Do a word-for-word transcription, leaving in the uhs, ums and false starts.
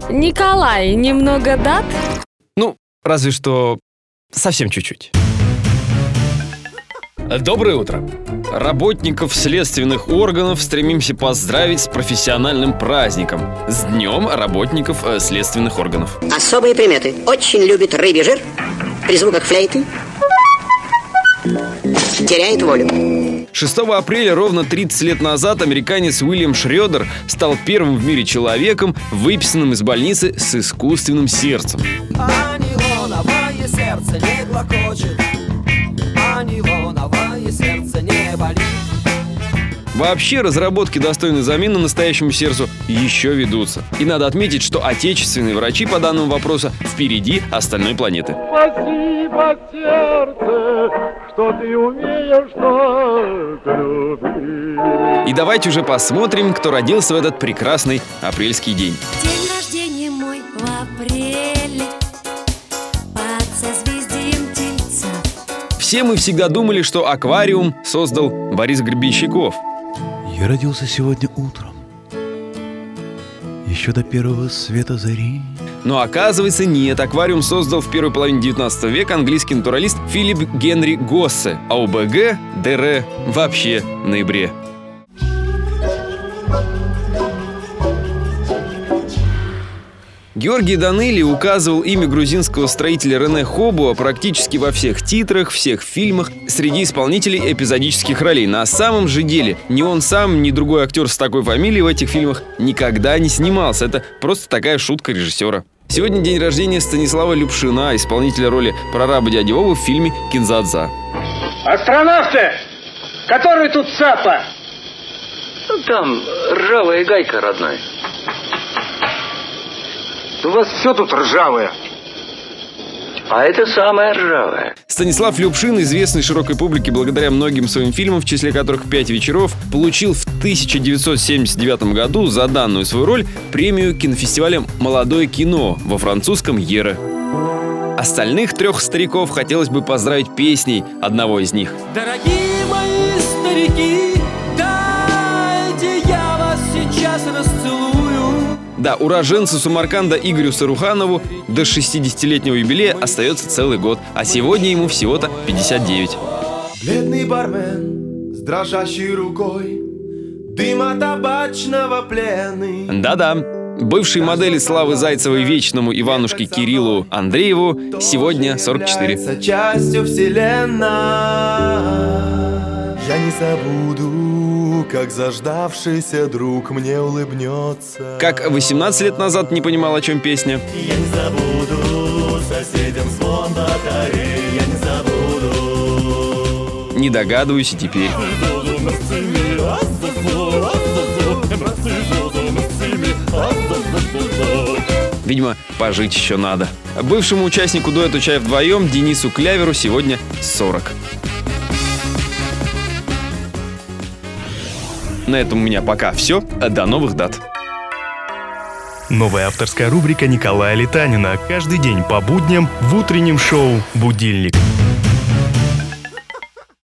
Николай, немного дат? Ну, разве что совсем чуть-чуть. Доброе утро. Работников следственных органов стремимся поздравить с профессиональным праздником. С Днем работников э, следственных органов. Особые приметы. Очень любит рыбий жир. При звуках флейты теряет волю. шестого апреля, ровно тридцать лет назад, американец Уильям Шредер стал первым в мире человеком, выписанным из больницы с искусственным сердцем. А нейлоновое сердце не клокочет, а нейлоновое сердце не болит. Вообще, разработки, достойной замены настоящему сердцу, еще ведутся. И надо отметить, что отечественные врачи по данному вопросу впереди остальной планеты. Спасибо, сердце, что ты умеешь так любить. И давайте уже посмотрим, кто родился в этот прекрасный апрельский день. День рождения мой в апреле, под созвездием Тельца. Все мы всегда думали, что аквариум создал Борис Гребенщиков. Я родился сегодня утром, еще до первого света зари. Но оказывается, нет. Аквариум создал в первой половине девятнадцатого века английский натуралист Филипп Генри Госсе, а у БГ ДР вообще в ноябре. Георгий Данелли указывал имя грузинского строителя Рене Хобуа практически во всех титрах, всех фильмах, среди исполнителей эпизодических ролей. На самом же деле ни он сам, ни другой актер с такой фамилией в этих фильмах никогда не снимался. Это просто такая шутка режиссера. Сегодня день рождения Станислава Любшина, исполнителя роли прораба дяди Вовы в фильме «Кинзадза». Астронавты! Который тут цапа? Ну, там ржавая гайка, родной. У вас все тут ржавое. А это самое ржавое. Станислав Любшин, известный широкой публике благодаря многим своим фильмам, в числе которых «Пять вечеров», получил в тысяча девятьсот семьдесят девятом году за данную свою роль премию кинофестиваля «Молодое кино» во французском «Ере». Остальных трех стариков хотелось бы поздравить песней одного из них. Дорогие мои старики, дайте я вас сейчас расцелую. Да, уроженцу Самарканда Игорю Саруханову до шестидесятилетнего юбилея остается целый год, а сегодня ему всего-то пятьдесят девять. Бледный бармен с дрожащей рукой, дыма табачного плены. Да-да, бывшей модели Славы Зайцевой вечному Иванушке Кириллу Андрееву сегодня сорок четыре. Частью вселенной я не забуду, как заждавшийся друг мне улыбнется. Как восемнадцать лет назад не понимал, о чем песня. Я не забуду соседям звон батареи, я не забуду. Не догадываюсь и теперь. Видимо, пожить еще надо. Бывшему участнику дуэта «Чай вдвоем» Денису Кляверу сегодня сорок. На этом у меня пока все. До новых дат. Новая авторская рубрика Николая Летанина. Каждый день по будням в утреннем шоу «Будильник».